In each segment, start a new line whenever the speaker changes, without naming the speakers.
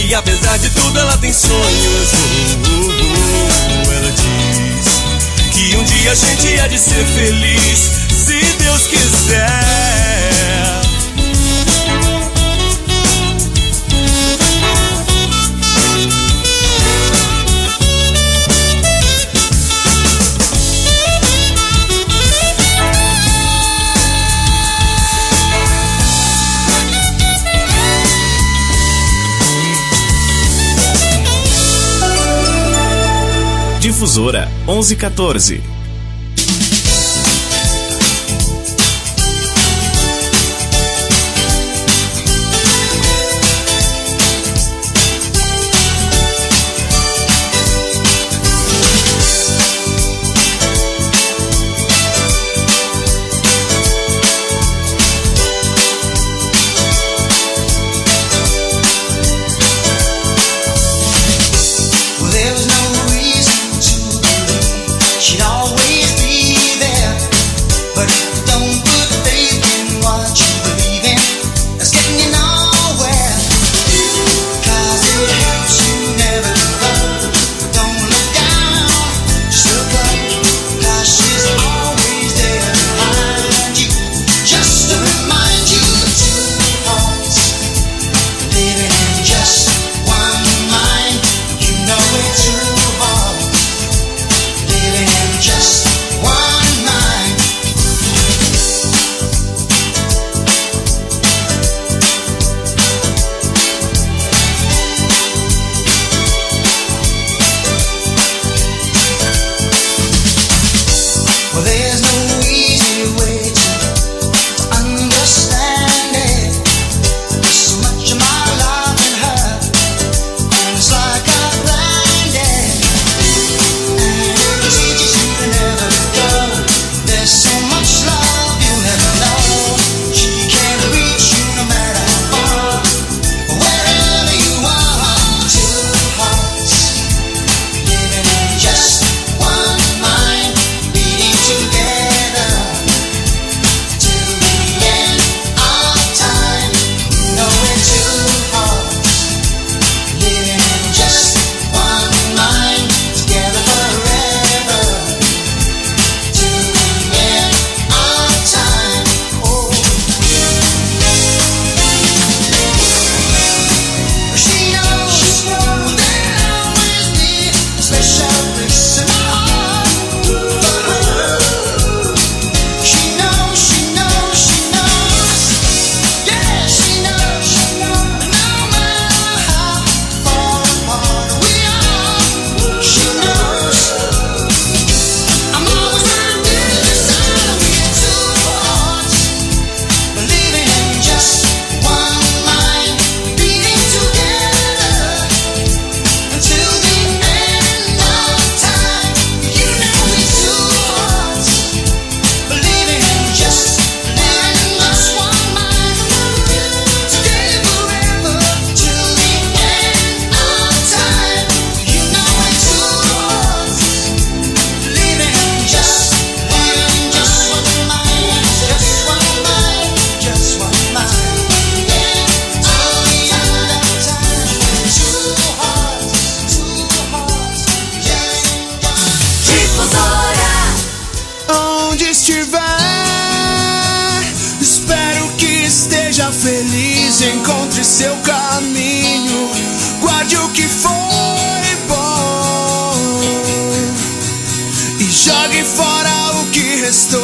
E apesar de tudo ela tem sonhos. Ela diz que um dia a gente há de ser feliz, se Deus quiser.
Difusora 1114.
Encontre seu caminho, guarde o que foi bom e jogue fora o que restou.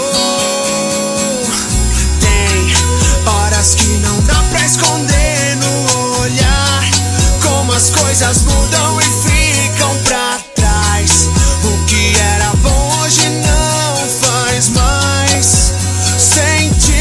Tem horas que não dá pra esconder no olhar, como as coisas mudam e ficam pra trás. O que era bom hoje não faz mais sentido.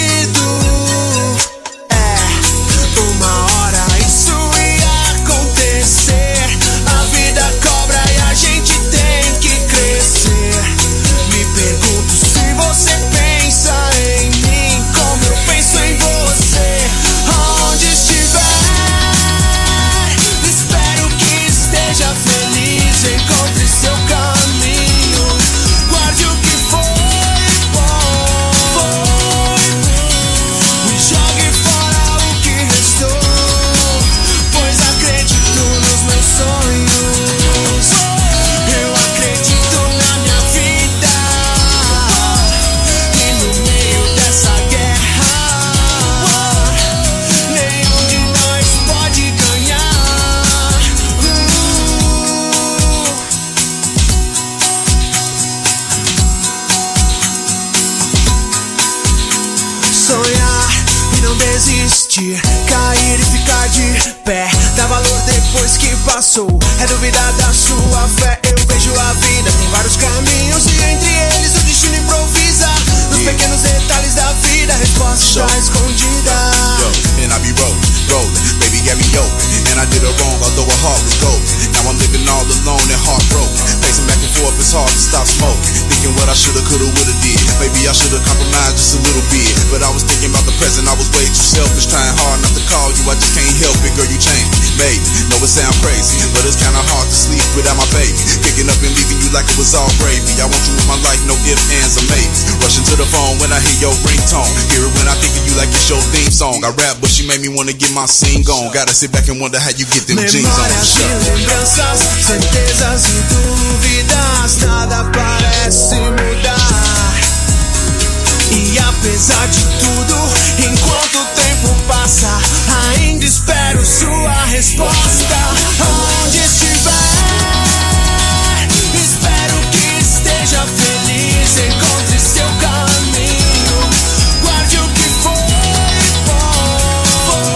Espero que resistir, cair e ficar de pé. Dá valor depois que passou. É duvidar da sua fé. Eu vejo a vida, tem vários caminhos e entre eles o destino improvisa. Nos pequenos detalhes da vida, a resposta está escondida.
And I be rolling, baby got me open. And I did it wrong, although her heart was golden. Now I'm living all alone and heartbroken. Pacing back and forth, it's hard to stop smoking. Thinking what I shoulda, coulda, woulda did. Maybe I shoulda compromised just a little bit. But I was thinking about the present, I was way too selfish. Trying hard not to call you, I just can't help it. Girl, you changed me, maybe. Know it sound crazy, but it's kinda hard to sleep without my baby. Picking up and leaving you like it was all gravy. I want you in my life, no ifs, ands, or maybes. Rushing to the phone when I hear your ringtone. Hear it when I think of you like it's your theme song. I rap, but she made me wanna get my scene gone. Gotta sit back and wonder how you get them jeans on.
Memórias e lembranças, certezas e dúvidas, nada parece mudar. E apesar de tudo, enquanto o tempo passa, ainda espero sua resposta. Onde estiver, espero que esteja feliz, encontre seu caminho, guarde o que foi bom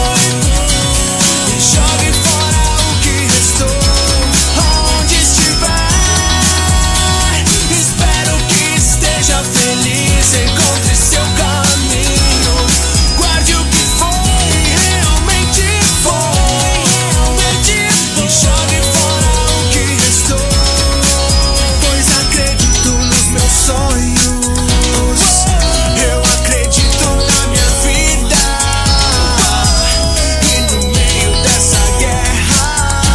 e jogue fora o que restou. Onde estiver, espero que esteja feliz, encontre seu caminho, guarde o que foi, realmente foi, e jogue fora o que restou. Pois acredito nos meus sonhos, eu acredito na minha vida, e no meio dessa guerra,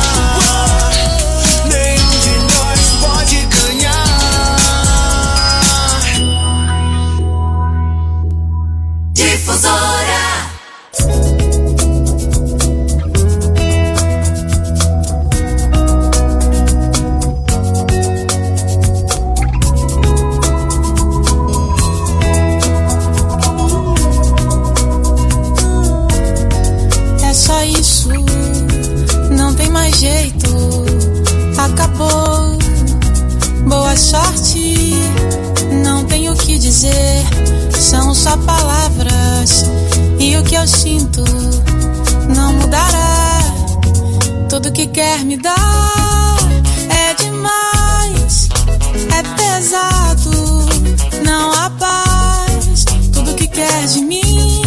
nenhum de nós pode ganhar.
Difusora.
É só isso, não tem mais jeito, acabou. Boa sorte, não tenho o que dizer, são só palavras e o que eu sinto não mudará. Tudo que quer me dar é demais, é pesado, não há paz. Tudo que quer de mim,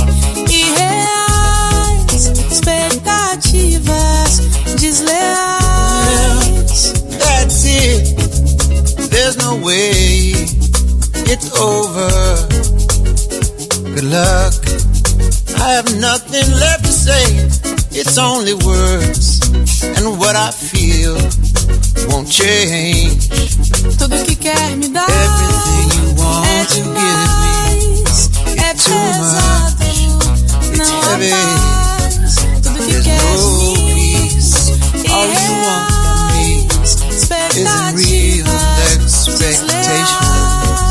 irreais, expectativas desleais.
That's it, there's no way, it's over. Good luck, I have nothing left to say. It's only words, and what I feel won't change.
Tudo que quer me dar
Everything you
é
want to give me,
demais, é
too
pesado,
it's
não há
heavy.
paz. Tudo que
There's
quer
no
de mim,
peace. All you want from me
irreais,
is real
expectativas
expectation.
desleais.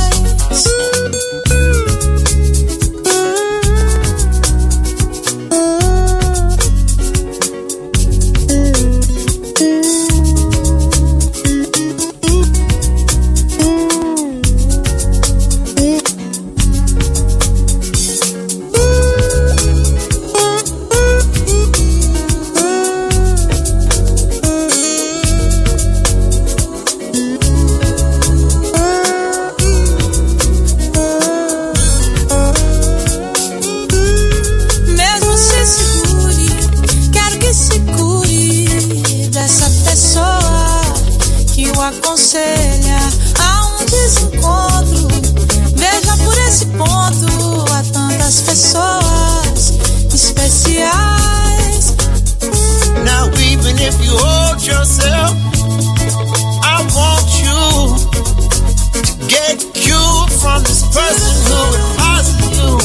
Mesmo se segure, quero que se cure dessa pessoa que o aconselha a um desencontro. Veja por esse ponto, há tantas pessoas especiais.
Now even if you hold yourself, I want you to get cured from this person who advises you.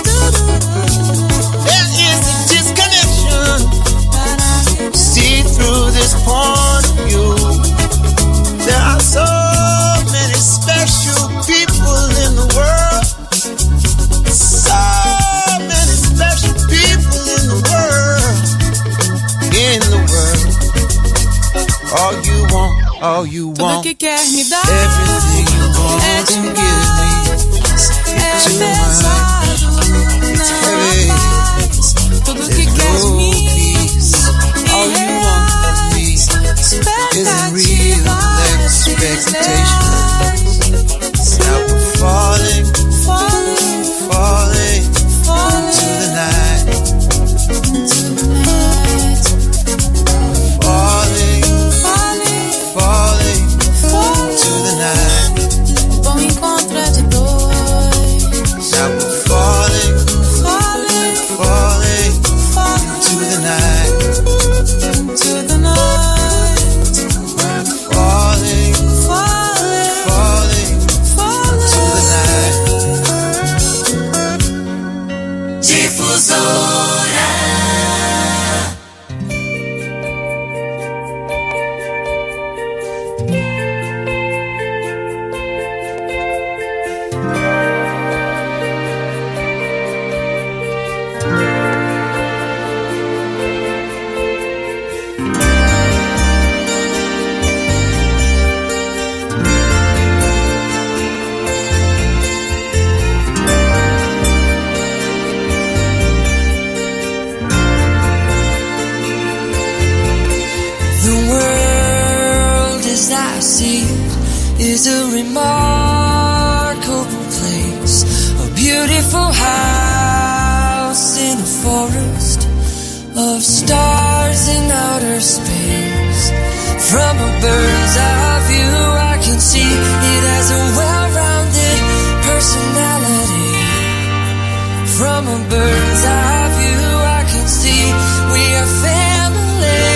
There is a disconnection. See through this point of view. There are so many special people in the world. So many special people in the world. In the world. All you
Tudo
want,
que quer me dar
everything you
é
want to give me.
demais, é
too
pesado,
It's
não há
heavy.
paz. faz me
all you want from me isn't real expectations. Now we're falling into the night. Falling into the night.
Bom encontro é de dois.
Now we're falling into the night.
Into the night.
Falling into the night.
Difusora.
Is a remarkable place, a beautiful house in a forest of stars in outer space. From a bird's eye view I can see it has a well-rounded personality. From a bird's eye view I can see we are family.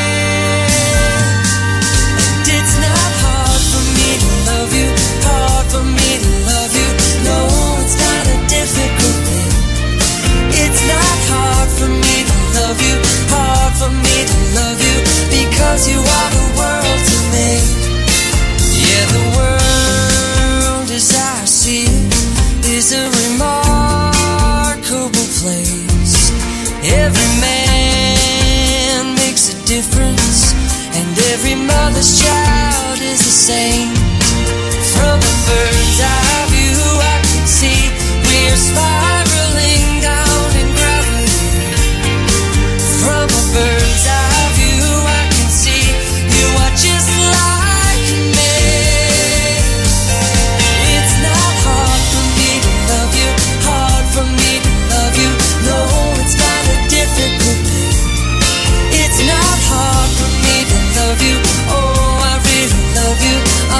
Hard for me to love you. No, it's not a difficult thing. It's not hard for me to love you. Hard for me to love you because you are the world to me. Yeah, the world as I see it is a remarkable place. Every man makes a difference, and every mother's child is the same. From a bird's eye view I can see we're spiraling down in gravity. From a bird's eye view I can see you are just like me. It's not hard for me to love you. Hard for me to love you. No, it's not a difficult thing. It's not hard for me to love you. Oh, I really love you.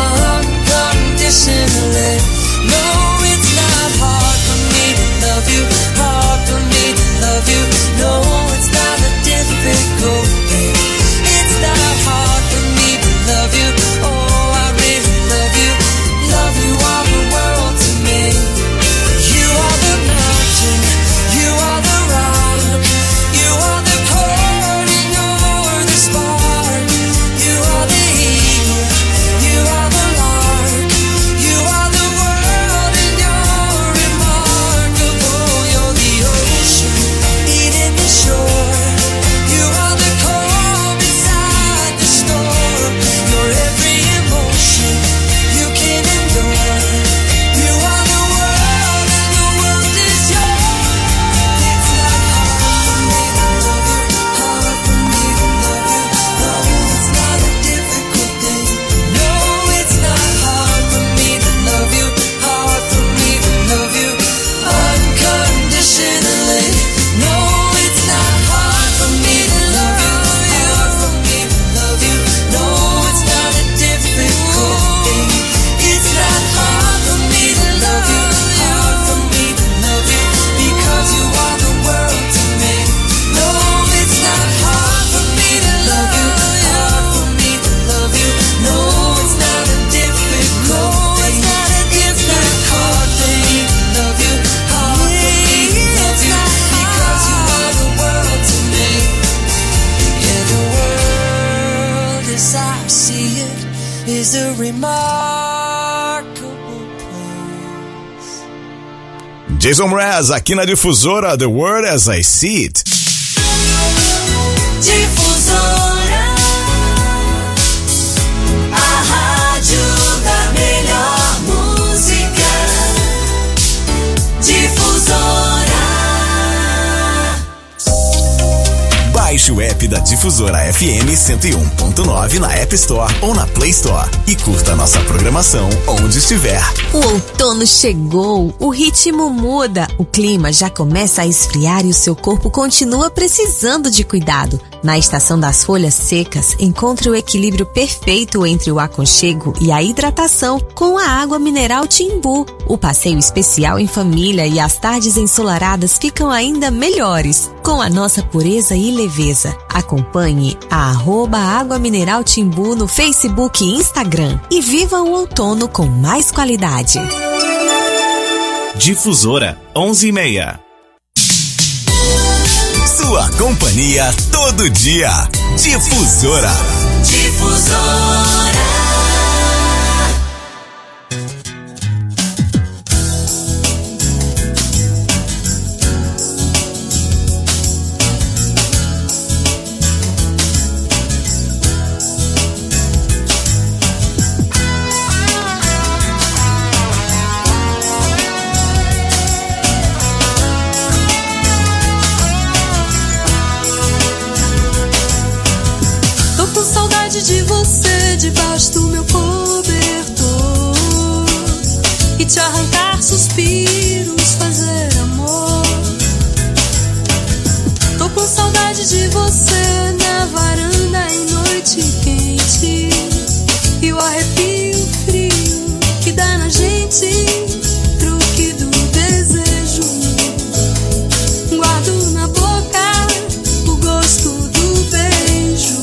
Unconditionally. No, it's not hard for me to love you. Hard for me to love you. No, it's not a difficult thing. It's not hard for me to love you. Oh, I really love you. Love you all the world to me. You are the mountain. You are the rock. You are the cord and you're the spark. You are the eagle. You are the lark. You are the world and you're remarkable. You're the ocean, eating the shore. You are the calm inside the storm. You're every emotion you can endure. You are the world and the world is yours. It's not hard for me to love you. Hard for me to love you. No, it's not a difficult thing. No, it's not hard for me to love you. Hard for me to love you unconditionally. No, it's not hard for me to love you. Hard for me to love you. No, it's not a difficult thing. It's not hard for me to love you. Hard for me to love you because you are the world to me. No, it's not hard for me to love you. Hard for me to love you. No, it's not a difficult thing. It's not hard for me to love you. Hard for me to love you because you are the world to me. Yeah, the world as I see it is a remarkable place.
Jason Mraz aqui na Difusora, The World as I See It.
Difusora, a rádio da melhor música. Difusora.
app da Difusora FM 101.9 na App Store ou na Play Store e curta nossa programação onde estiver.
O outono chegou, o ritmo muda, o clima já começa a esfriar e o seu corpo continua precisando de cuidado. Na estação das folhas secas, encontre o equilíbrio perfeito entre o aconchego e a hidratação com a água mineral Timbu. O passeio especial em família e as tardes ensolaradas ficam ainda melhores com a nossa pureza e leveza. Acompanhe a @Água Mineral Timbu no Facebook e Instagram e viva o outono com mais qualidade.
Difusora 11:30. Sua companhia todo dia. Difusora.
Difusora.
De você debaixo do meu cobertor e te arrancar suspiros, fazer amor. Tô com saudade de você na varanda em noite quente e o arrepio frio que dá na gente, truque do desejo. Guardo na boca o gosto do beijo.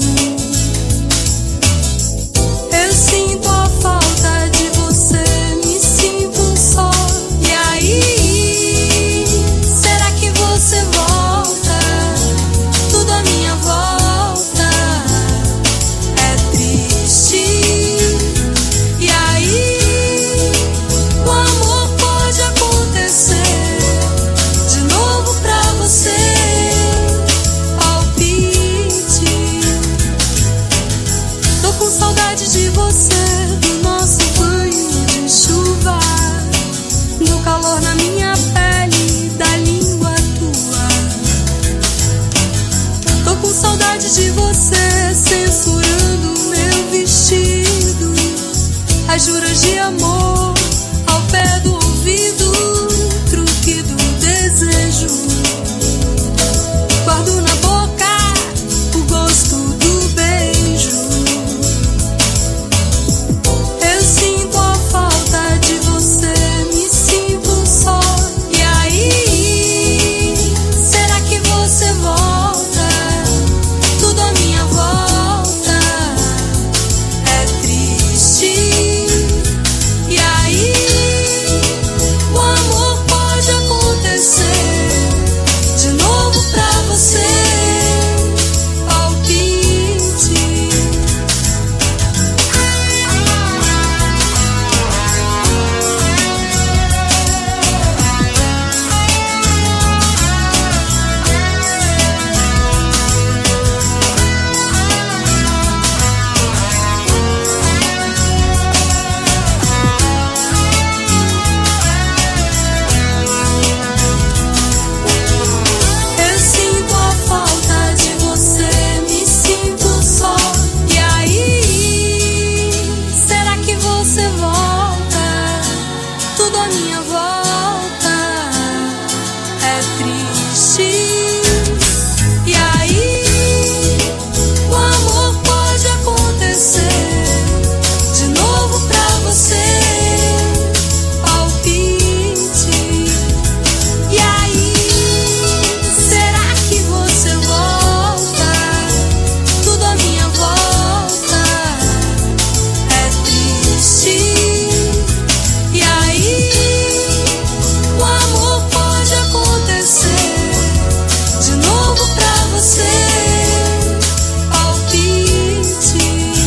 Sinto a falta de você, me sinto só. E aí, será que você volta? Tudo à minha volta é triste. E aí, o amor pode acontecer de novo pra você. Palpite. Tô com saudade de você, do nosso banho de chuva, do calor na minha pele, da língua tua. Tô com saudade de você, censurando meu vestido, as juras de amor ao pé do ouvido, truque do desejo. Guardo na boca o gosto do beijo. Eu sinto a falta de você, me sinto só. E aí, será que você volta? Tudo à minha volta é triste. E aí, o amor pode acontecer de novo pra você. Palpite. Eu sinto a falta de você, me sinto só. E aí, será que você volta? Tudo à minha volta é triste. E aí, o amor pode acontecer de novo pra você. Palpite. E aí, será que você volta? Tudo à minha volta é triste. E aí, o amor pode acontecer de novo pra você. Palpite.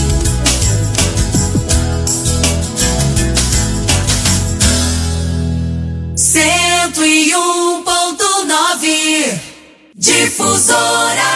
101.9 Difusora.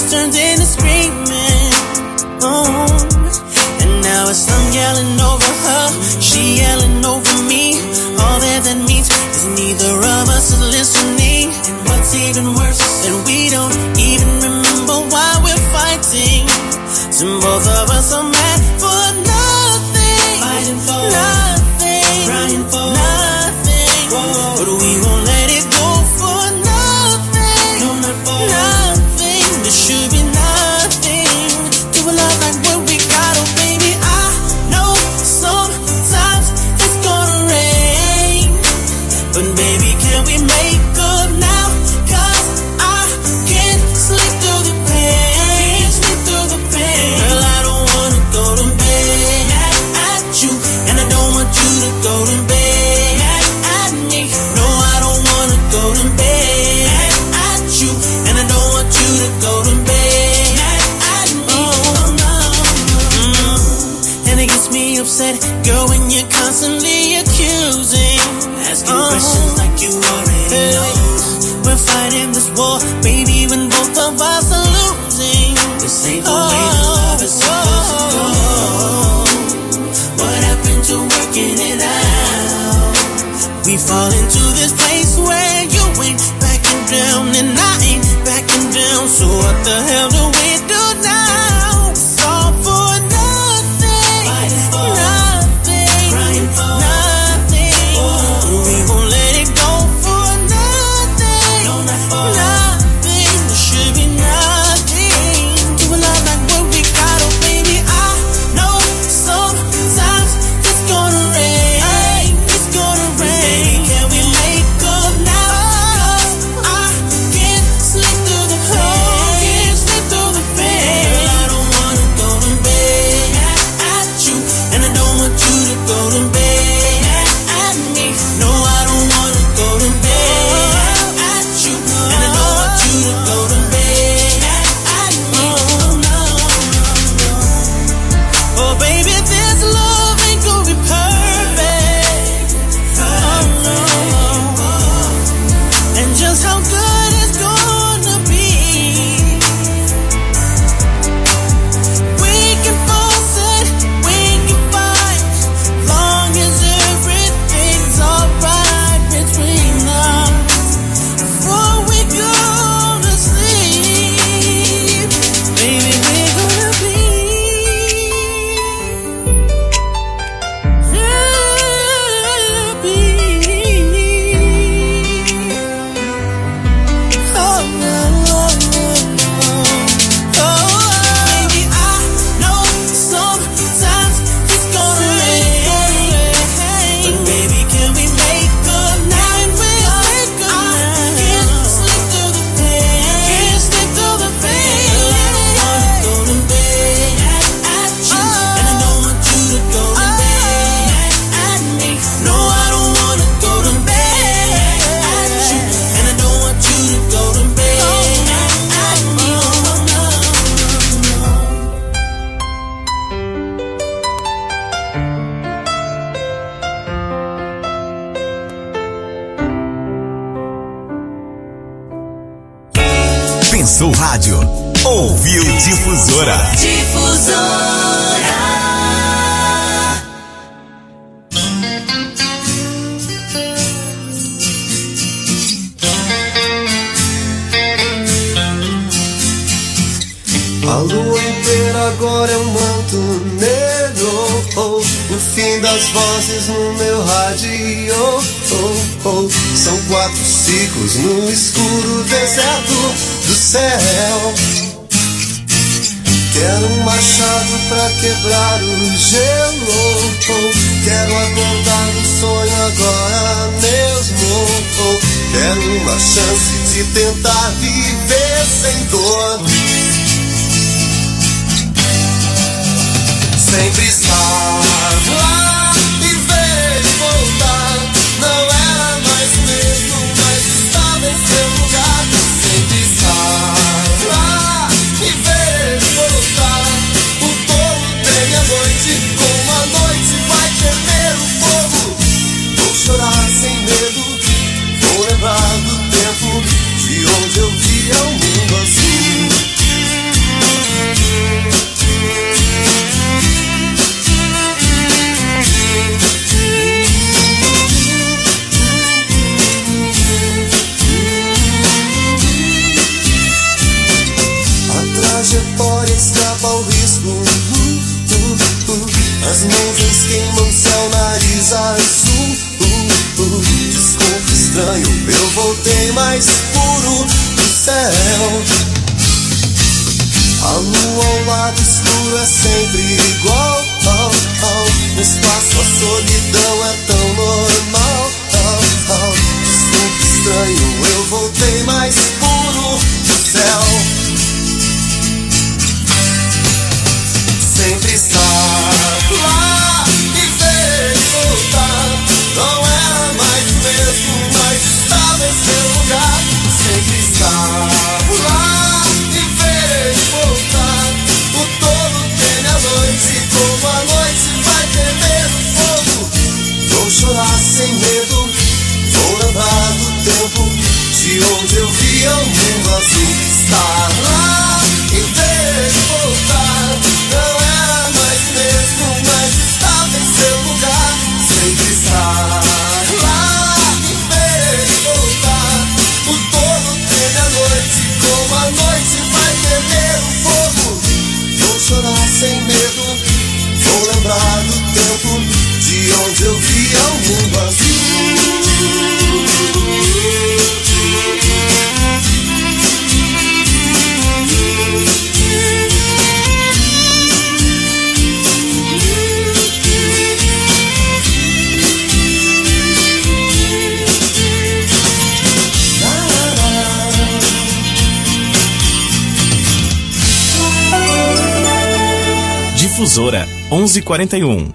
tears turned into screaming. Oh, and now it's I'm yelling over her, she yelling over me. All that means is neither of us is listening. And what's even worse is that we don't even remember why we're fighting. So both of us are mad for nothing, fighting for nothing, crying for nothing. Whoa. But we won't let it go for nothing. No, not for nothing. There should be nothing to a love like what we got. Oh baby, I know sometimes it's gonna rain, but baby, can we make up now? 'Cause I can't sleep through the pain, sleep through the pain. Girl, I don't wanna go to bed at you, and I don't want you to go to bed at me. No, I don't wanna go to bed at you, and I don't want you to go to bed at me. Oh, no. And it gets me upset, girl, when you're constantly accusing, asking questions like you already know. We're fighting this war, baby, when both of us are losing. This ain't the way the love is supposed to go. What happened to working it out? We fall into this place where you ain't backing down and I ain't backing down. So what the hell do we do now? It's all for nothing, fighting for nothing, crying for nothing. We won't let it go for nothing. No, not for nothing. There should be nothing to a love like what we got. Oh baby, I know sometimes it's gonna rain. It's gonna rain. Can we make up now? 'Cause I can't sleep through the pain. Can't sleep through the pain. Girl, I don't wanna go to bed at you, and I don't want you to go to bed at me. No, I don't wanna go to bed at you, and I don't want you to go to bed at me. Oh no, no. Oh baby, this love ain't gonna be perfect. Oh no. And just how good it's gonna be, we can force it, we can fight, long as everything's alright between us. Before we go to sleep, baby, we're gonna be oh, baby, I know sometimes it's gonna rain, but baby, can we make up now? I can't sleep through the pain, can't sleep through the pain. I don't wanna go to bed at you, and I don't want you to go to bed at me. No, I don't wanna go to bed at you, and I don't want you to go to bed at me. Oh no.
Pensou Rádio. Ouviu Difusora.
Difusora.
A lua inteira agora é um manto negro. O fim das vozes no meu rádio. São 4 ciclos no escuro deserto do céu. Quero um machado pra quebrar o gelo. Quero acordar do sonho agora mesmo. Quero uma chance de tentar viver sem dor, sem precisar lá e ver ele voltar. Não era mais o mesmo, mas estava em seu lugar. Sem precisar lá e ver ele voltar. O povo tem a noite, como a noite vai temer o fogo. Vou chorar sem medo, vou lembrar do tempo de onde eu via o mundo assim. mais azul. Desculpe, estranho, eu voltei mais puro do céu. A lua ao lado escuro é sempre igual. No espaço a solidão é tão normal. Desculpe, estranho, eu voltei mais puro do céu. Sempre estar lá e ver voltar. Não era mais o mesmo, mas estava em seu lugar. Sempre estar lá e ver voltar. O tolo teme a noite, como a noite vai temer o fogo. Vou chorar sem medo, vou lembrar do tempo de onde eu via o mundo azul. Estar lá e ver voltar. Não era mais o mesmo, mas estava em seu lugar. Sempre estar lá e ver voltar. O tolo teme a noite, como a noite vai temer o fogo. Vou chorar sem medo, vou lembrar do tempo de onde eu via o mundo azul.
Difusora 1141.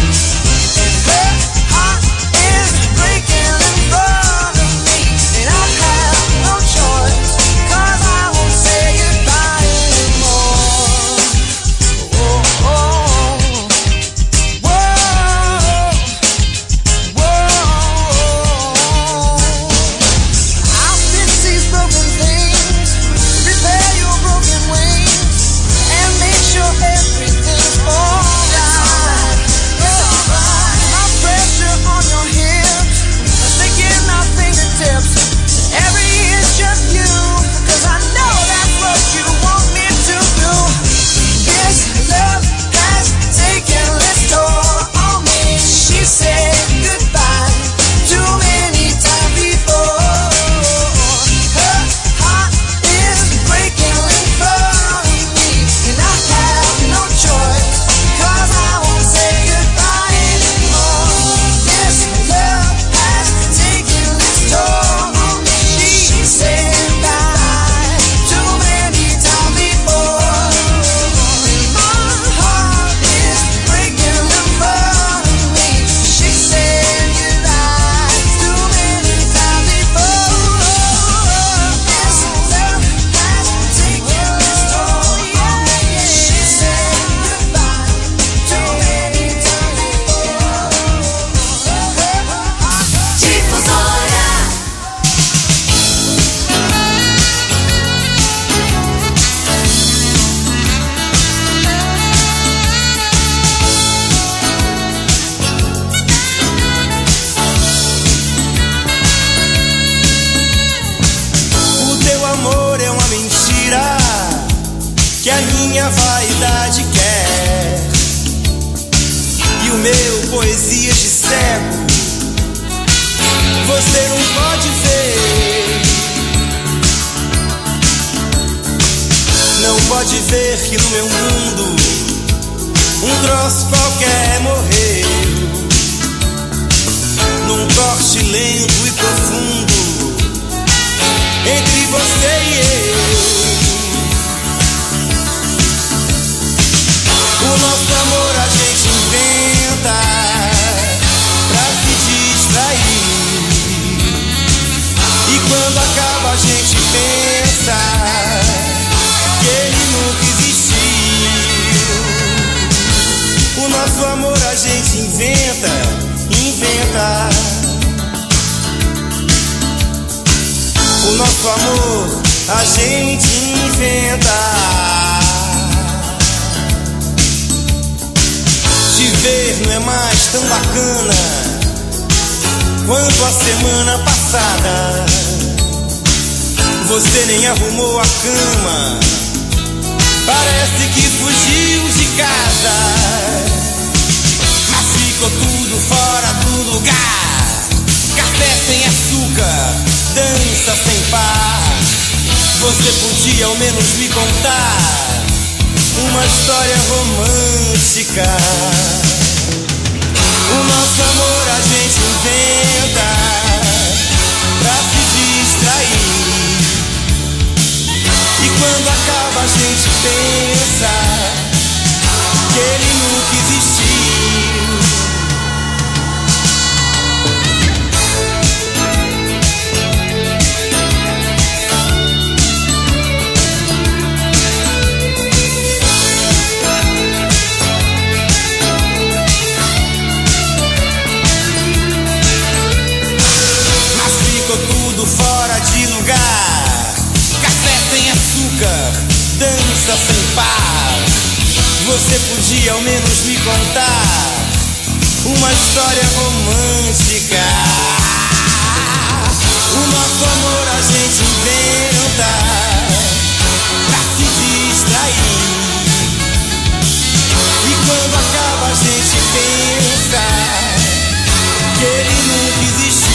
And I
minha vaidade quer, e o meu poesia de cego você não pode ver. Não pode ver que no meu mundo um troço qualquer morreu, num corte lento e profundo entre você e eu. O nosso amor a gente inventa pra se distrair, e quando acaba a gente pensa que ele nunca existiu. O nosso amor a gente inventa, inventa. O nosso amor a gente inventa. Te ver não é mais tão bacana quanto a semana passada. Você nem arrumou a cama, parece que fugiu de casa, mas ficou tudo fora do lugar. Café sem açúcar, dança sem par. Você podia ao menos me contar uma história romântica. O nosso amor a gente inventa pra se distrair, e quando acaba a gente pensa que ele nunca existiu. Fora de lugar, café sem açúcar, dança sem par. Você podia ao menos me contar uma história romântica. O nosso amor a gente inventa pra se distrair, e quando acaba a gente pensa que ele nunca existiu.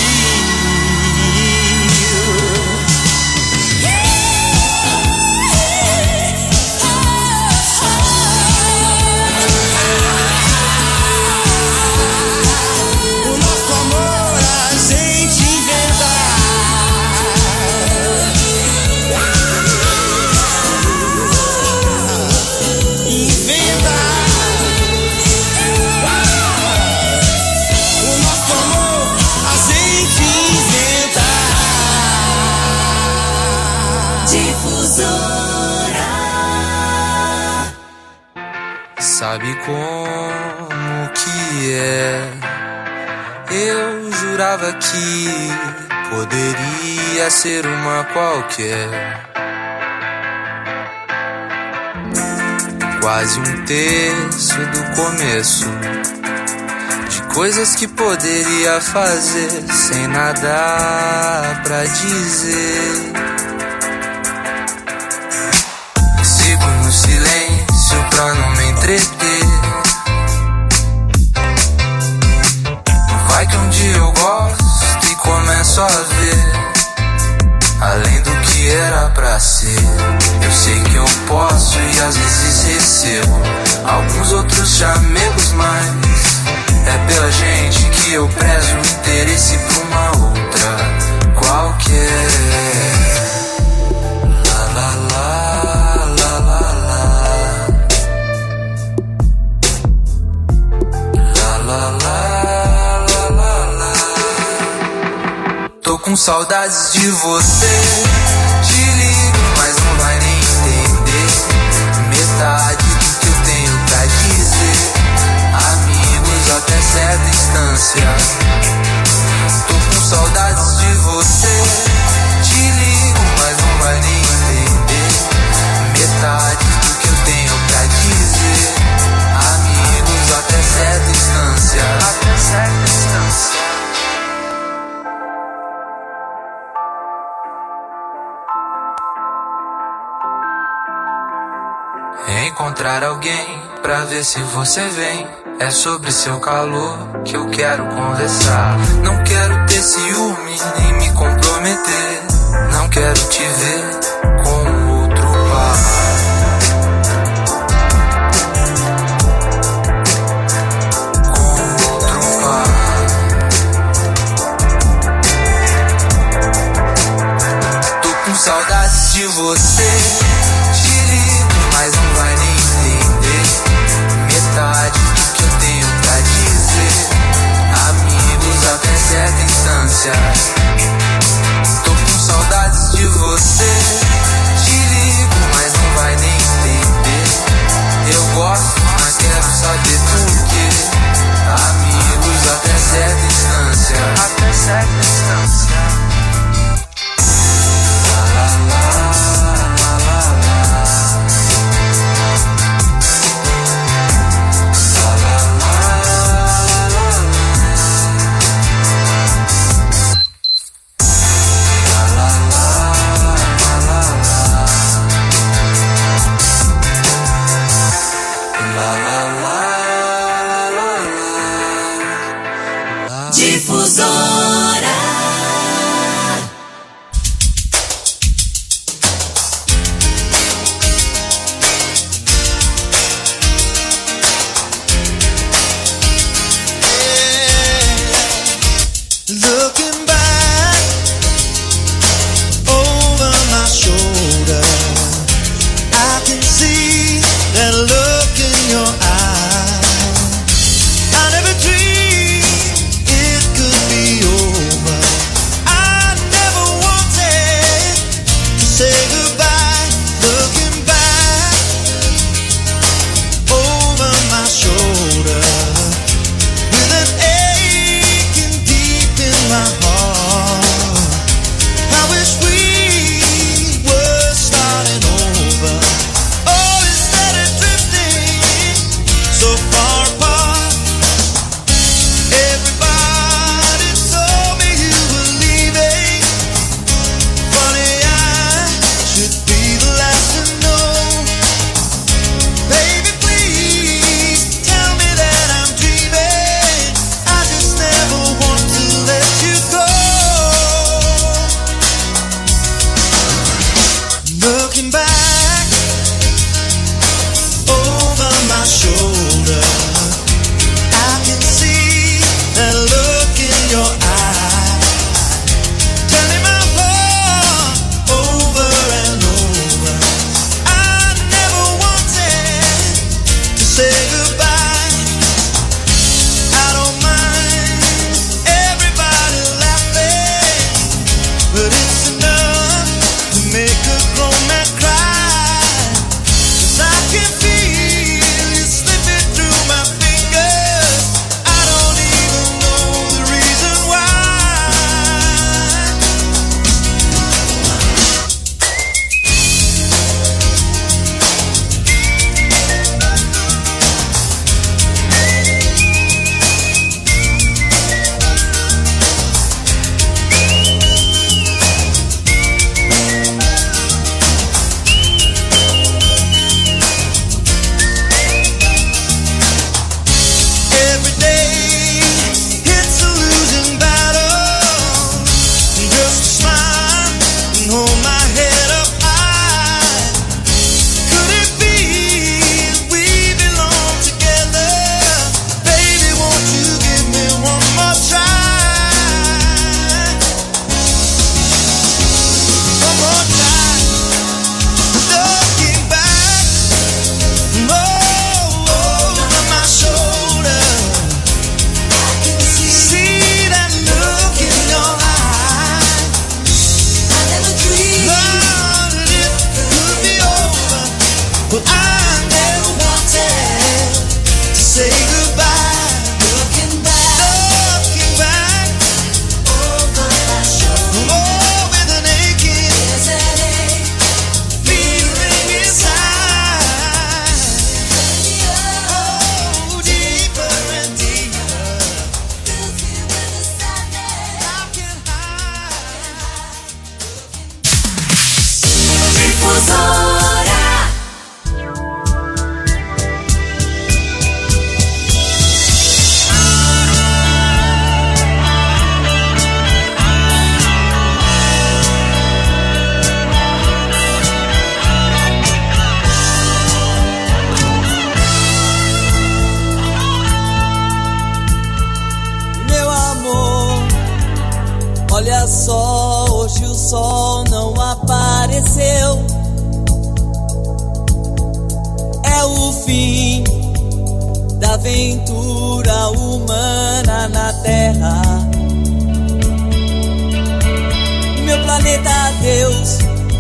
Sabe como que é? Eu jurava que poderia ser uma qualquer, quase um terço do começo, de coisas que poderia fazer sem nada pra dizer. Sigo no silêncio pra não me entreter. Vai que um dia eu gosto e começo a ver além do que era pra ser. Eu sei que eu posso e às vezes recebo alguns outros chamegos, mas é pela gente que eu prezo o interesse pra uma outra qualquer. Tô com saudades de você. Te ligo, mas não vai nem entender metade do que eu tenho pra dizer. Amigos até certa distância. Tô com saudades de você. Te ligo, mas não vai nem entender metade do que eu tenho pra dizer. Amigos até certa distância. Até certa distância. encontrar alguém pra ver se você vem. É sobre seu calor que eu quero conversar. Não quero ter ciúme nem me comprometer. Não quero te ver com outro par. Com outro par. Tô com saudades de você. Te ligo, mas não vai nem entender metade do que eu tenho pra dizer. Amigos até certa instância. Tô com saudades de você. Te ligo, mas não vai nem entender. Eu gosto, mas quero saber por quê. Amigos até certa instância. Até certa instância. La la la, la la la. La la la, la la
Difusora.
Looking back over my shoulder, I can see that look in your eye. I never dreamed it could be over. I never wanted to say goodbye. Looking back over my shoulder, with an aching deep in my heart. I wish we were starting over. Oh, instead of drifting so far apart. Everybody told me you were leaving. Funny, I should be the last to know. Baby, please tell me that I'm dreaming. I just never want to let you go. Looking back over my shoulder, I can see that look in your eye, turning my heart over and over. I never wanted to say goodbye. I don't mind everybody laughing, but it's enough to make a grown man cry. 'Cause I can feel you slipping through my fingers. I don't even know the reason why. Every day it's a losing battle. Just smile and hold my head up high. Could it be we belong together? Baby, won't you give me one more try? One more time. Looking back over my shoulder, see that look in your eye. I never dreamed that it could be over, but I never wanted to say goodbye. Looking back over my shoulder, oh, with an aching feeling inside. Oh, deeper and deeper. How can I?
Difusora. sol não apareceu. É o fim da aventura humana na Terra. Meu planeta, Deus,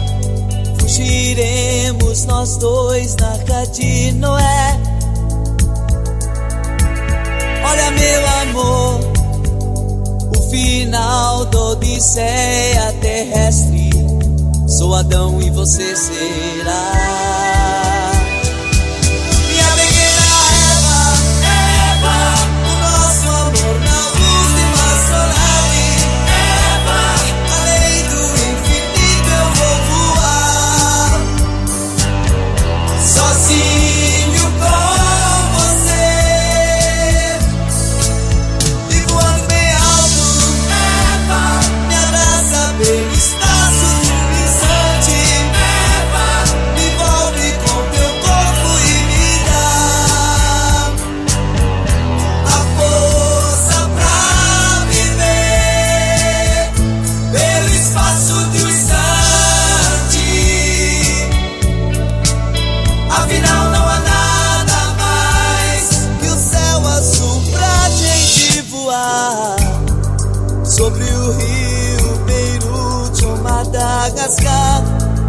fugiremos nós dois na Arca de Noé. Olha, meu amor, o final da odisseia terrestre. Sou Adão e você será minha pequena Eva, o nosso amor na última astronave. Eva, além do infinito eu vou voar, sozinho com você, e voando bem alto. Eva, me abraça pelo espaço deslizante. Eva, me envolve com teu corpo e me dá a força pra viver pelo espaço distante. Afinal não há nada mais que o céu azul pra gente voar sobre o rio Beirute ou Madagascar.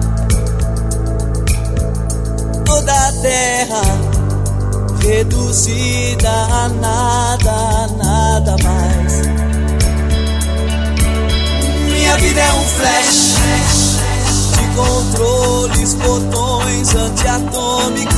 Toda a terra reduzida a nada mais. Minha vida é um flash de controles, botões antiatômicos.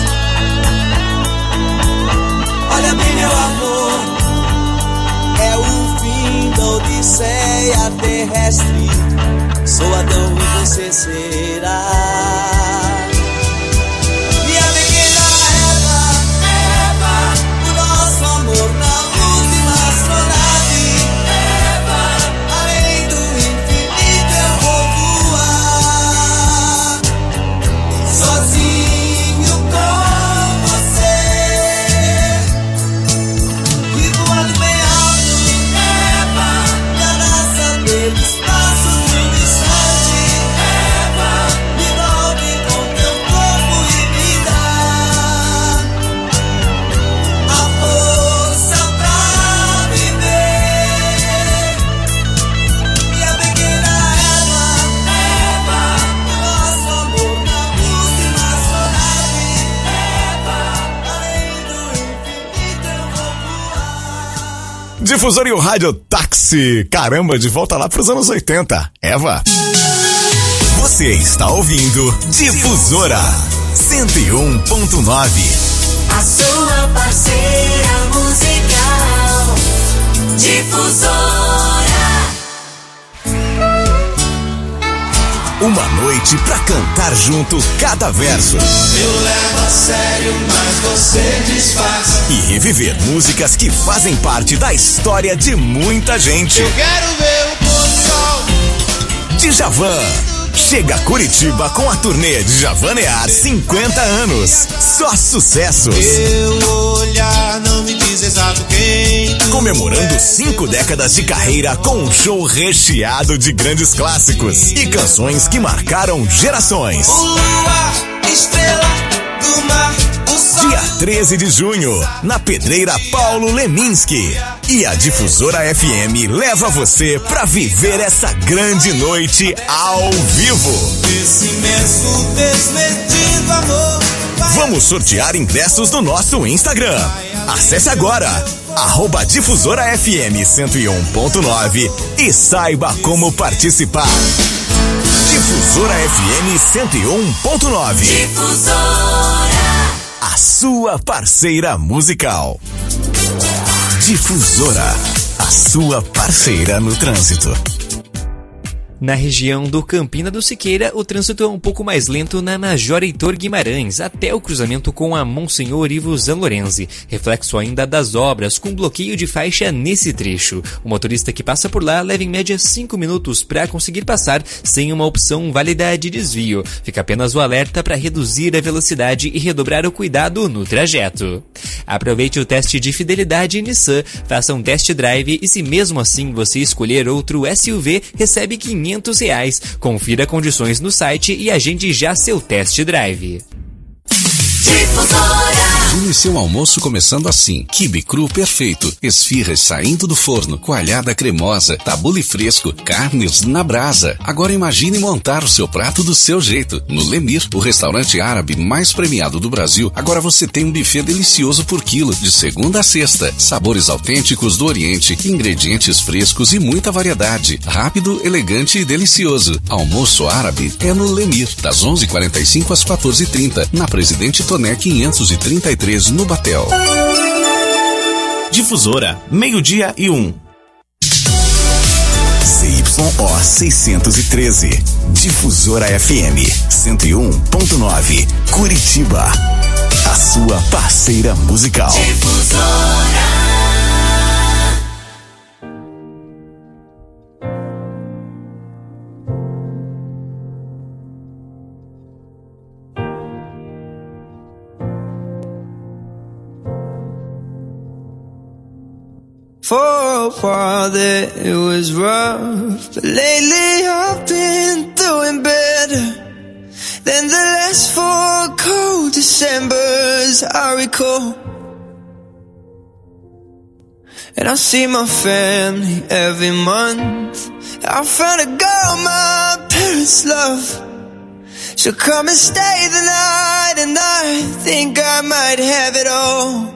Olha bem, meu amor, é o fim da odisseia terrestre. Sou Adão e você será minha pequena Eva, o nosso amor na última astronave. Eva, além do infinito eu vou voar, sozinho com você, e voando bem alto. Eva, me abraça pelo espaço distante. Eva, me envolve com teu corpo e me dá a força pra viver. Minha pequena Eva, o nosso amor na última astronave. Eva, além do infinito eu vou voar.
Difusora e o Rádio Táxi. Caramba, de volta lá pros anos 80. Eva. Você está ouvindo Difusora 101.9.
A sua parceira musical, Difusora.
Uma noite pra cantar junto cada verso
Eu levo a sério, mas você disfarça.
e reviver músicas que fazem parte da história de muita gente.
Eu quero ver o pôr do sol.
Djavan chega a Curitiba com a turnê Djavanear 50 anos. Só sucessos.
Meu olhar não me diz exato quem tu
Comemorando
és.
5 décadas de carreira com um show recheado de grandes clássicos e canções que marcaram gerações.
O luar, estrela do mar, o sol.
Dia 13 de junho, na Pedreira Paulo Leminski. E a Difusora FM leva você pra viver essa grande noite ao vivo.
Esse imenso desmedido amor vai
Vamos sortear ingressos no nosso Instagram. Acesse agora, @Difusora FM 101.9 e saiba como participar. Difusora FM 101.9.
Difusora.
A sua parceira musical. Difusora, a sua parceira no trânsito.
Na região do Campina do Siqueira, o trânsito é um pouco mais lento na Major Heitor Guimarães, até o cruzamento com a Monsenhor Ivo Zanlorenzi. Reflexo ainda das obras, com bloqueio de faixa nesse trecho. O motorista que passa por lá leva em média 5 minutos para conseguir passar sem uma opção válida de desvio. Fica apenas o alerta para reduzir a velocidade e redobrar o cuidado no trajeto. Aproveite o teste de fidelidade Nissan, faça um test drive e se mesmo assim você escolher outro SUV, recebe R$ R$500. Confira condições no site e agende já seu test drive.
Imagine seu almoço começando assim: quibe cru perfeito, esfirras saindo do forno, coalhada cremosa, tabule fresco, carnes na brasa. Agora imagine montar o seu prato do seu jeito. No Lemir, o restaurante árabe mais premiado do Brasil, agora você tem um buffet delicioso por quilo, de segunda a sexta. Sabores autênticos do Oriente, ingredientes frescos e muita variedade. Rápido, elegante e delicioso. Almoço árabe é no Lemir, das 11h45 às 14h30, na Presidente Toné 533, no Batel.
Difusora, 12:01. CYO 613. Difusora FM 101.9. Curitiba. A sua parceira musical. Difusora.
For a while there it was rough, but lately I've been doing better than the last 4 cold Decembers I recall. And I see my family every month. I found a girl my parents love. She'll come and stay the night, and I think I might have it all.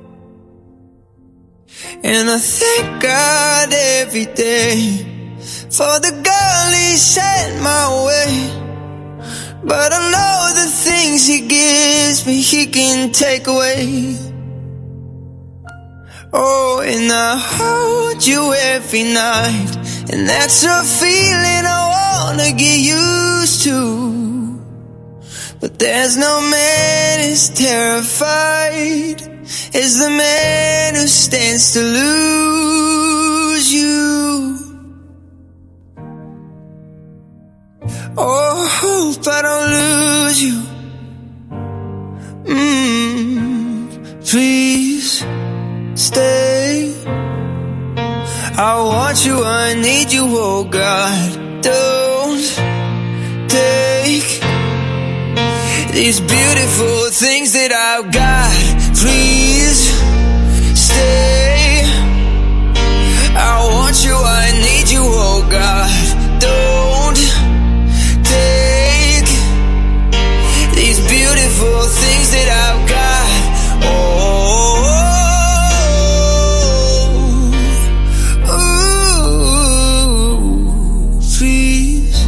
And I thank God every day for the girl He sent my way. But I know the things He gives me He can take away. Oh, and I hold you every night, and that's a feeling I wanna get used to. But there's no man as terrified is the man who stands to lose you. Oh, hope I don't lose you. Please stay. I want you, I need you, oh God. Don't take these beautiful things that I've got. Please stay. I want you, I need you, oh God. Don't take these beautiful things that I've got. Oh, please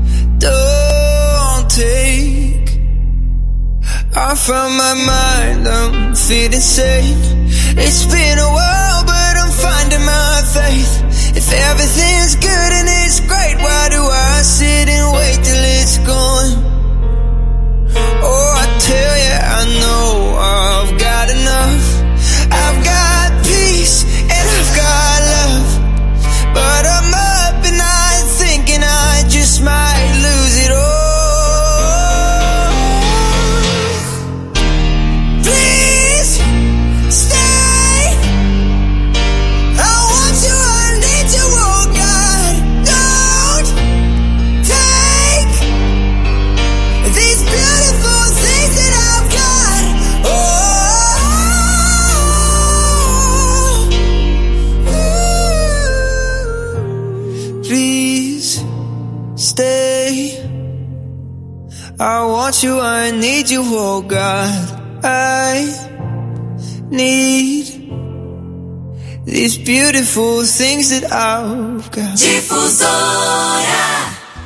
don't take. I found my mind, I'm feeling sane. It's been a while, but I'm finding my faith. If everything's good and it's great, why do I sit and wait till it's gone? Oh, I tell ya, I know I've got enough. I've got peace and I've got love, but I'm up and I'm thinking I just might lose it all. I want you, I need you, oh God. I need these beautiful things that I've got.
Difusora.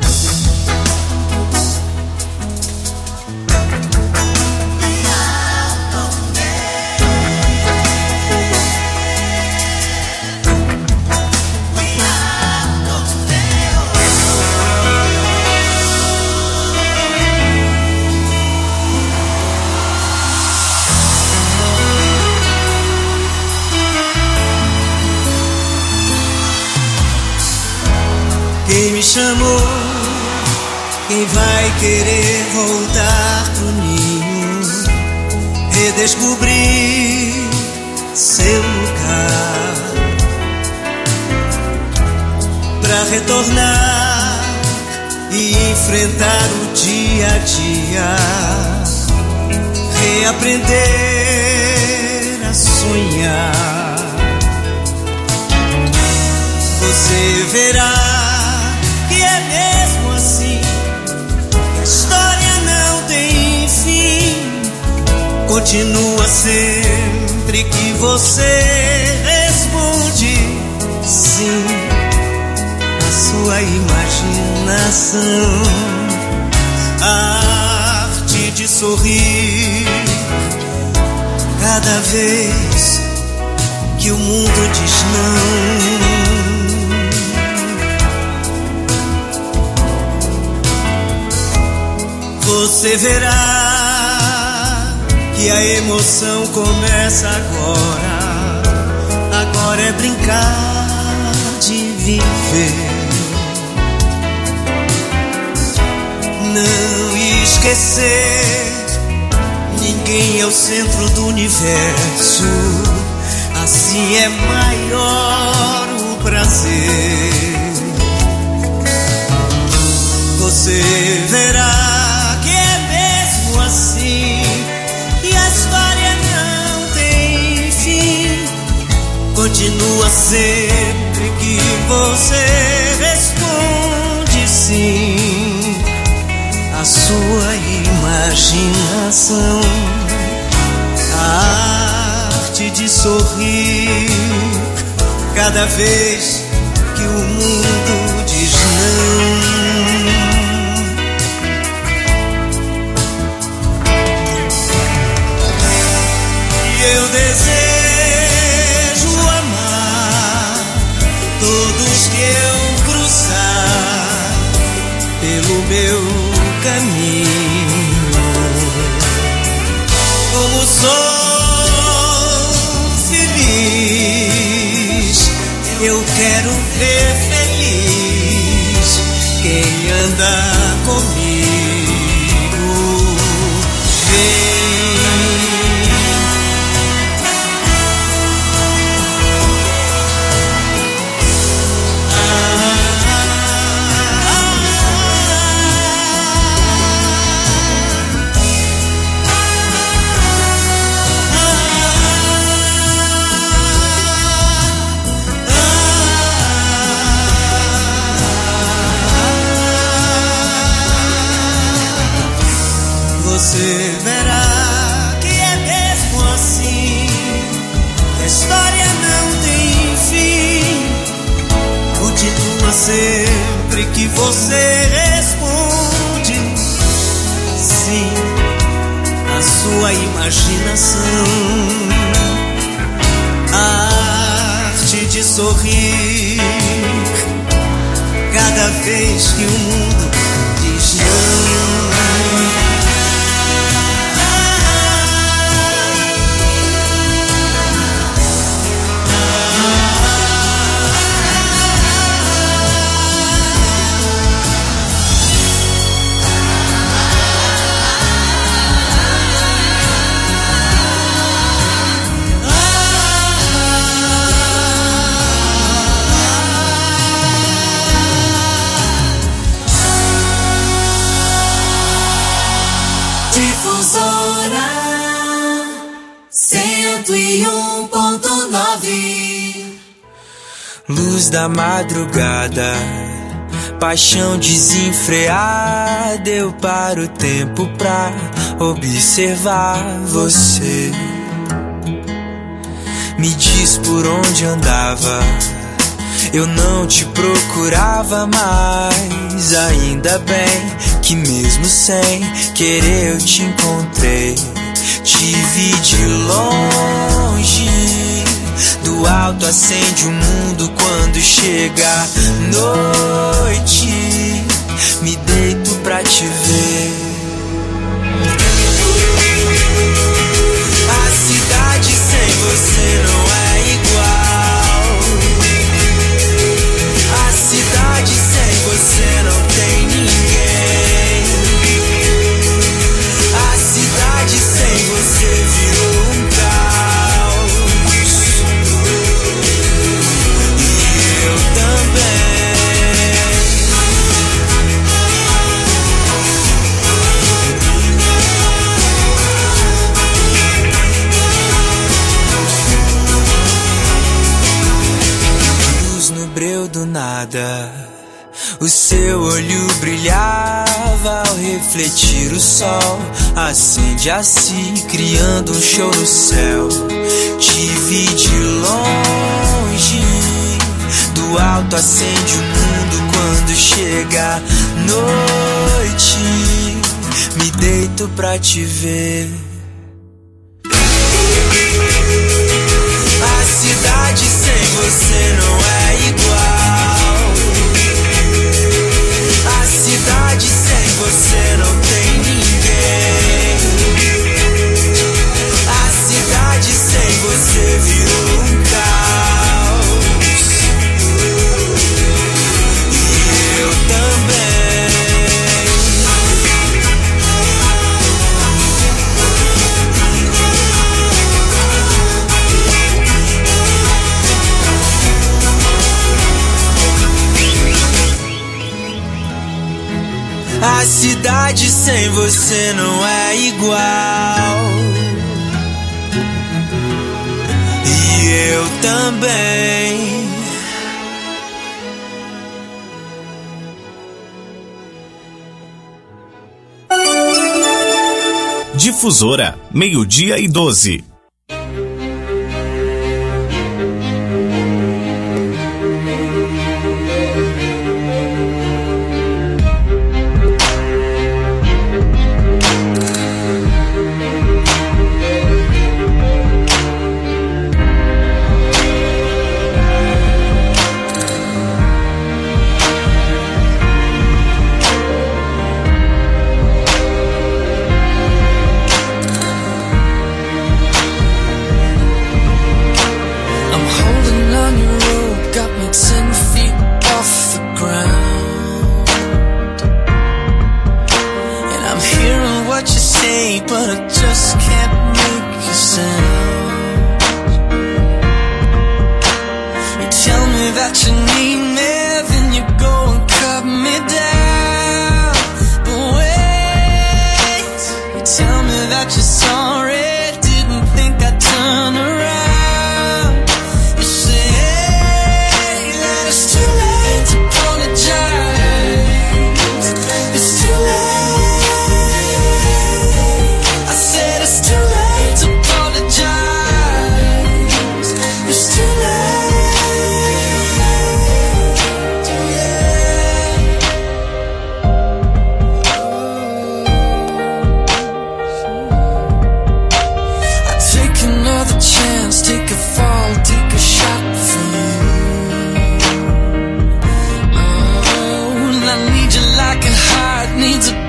Quem me chamou, quem vai querer voltar pro ninho, redescobrir seu lugar, pra retornar e enfrentar o dia a dia, reaprender a sonhar. Você verá que é mesmo assim, a história não tem fim. Continua sempre que você responde sim. A sua imaginação, a arte de sorrir cada vez que o mundo diz não. Você verá que a emoção começa agora. Agora é brincar de viver. Não esquecer, ninguém é o centro do universo. Assim é maior o prazer. Você verá que é mesmo assim, que a história não tem fim. Continua sempre que você responde sim. A sua imaginação, a arte de sorrir cada vez que o mundo diz não. E eu desejo amar todos que eu cruzar pelo meu caminho. Como sou feliz, eu quero ver feliz quem anda comigo. Vem. Você verá que é mesmo assim, que a história não tem fim. Continua sempre que você responde sim. A sua imaginação, a arte de sorrir cada vez que o mundo diz não.
Difusora 101.9.
Luz da madrugada, paixão desenfreada. Eu paro o tempo pra observar você. Me diz por onde andava, eu não te procurava mais. Ainda bem que mesmo sem querer eu te encontrei. Te vi de longe, do alto acende o mundo quando chega a noite. Me deito pra te ver. A cidade sem você não é igual. A cidade sem você não tem ninguém. A cidade sem você virou um caos. E eu também.
O seu olho brilhava ao refletir o sol. Acende assim, criando um show no céu. Te vi de longe, do alto acende o mundo quando chega a noite. Me deito pra te ver. A cidade sem você não é igual. A cidade sem você não tem ninguém. A cidade sem você virou um caos. E eu também. A cidade sem você não é igual. E eu também.
Difusora, 12:12.
But I just can't make a sound. You tell me that you need